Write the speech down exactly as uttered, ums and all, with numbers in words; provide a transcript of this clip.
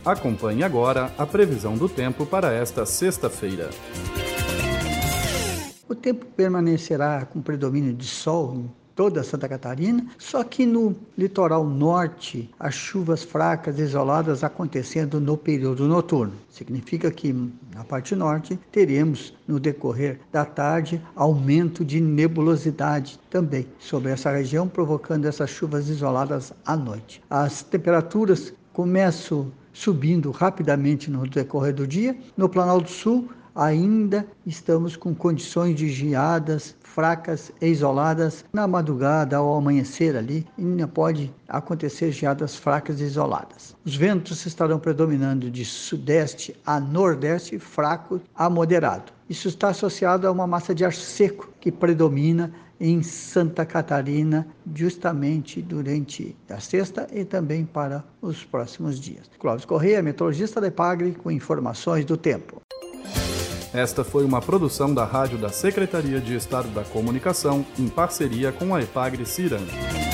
Acompanhe agora a previsão do tempo para esta sexta-feira. O tempo permanecerá com predomínio de sol em toda Santa Catarina, só que no litoral norte, as chuvas fracas isoladas acontecendo no período noturno. Significa que na parte norte teremos no decorrer da tarde aumento de nebulosidade também sobre essa região, provocando essas chuvas isoladas à noite. As temperaturas começam subindo rapidamente no decorrer do dia. No Planalto Sul, ainda estamos com condições de geadas fracas e isoladas na madrugada ao amanhecer ali, ainda pode acontecer geadas fracas e isoladas. Os ventos estarão predominando de sudeste a nordeste, fraco a moderado. Isso está associado a uma massa de ar seco que predomina em Santa Catarina justamente durante a sexta e também para os próximos dias. Clóvis Correia, meteorologista da EPAGRE, com informações do tempo. Esta foi uma produção da Rádio da Secretaria de Estado da Comunicação, em parceria com a EPAGRE Ciran.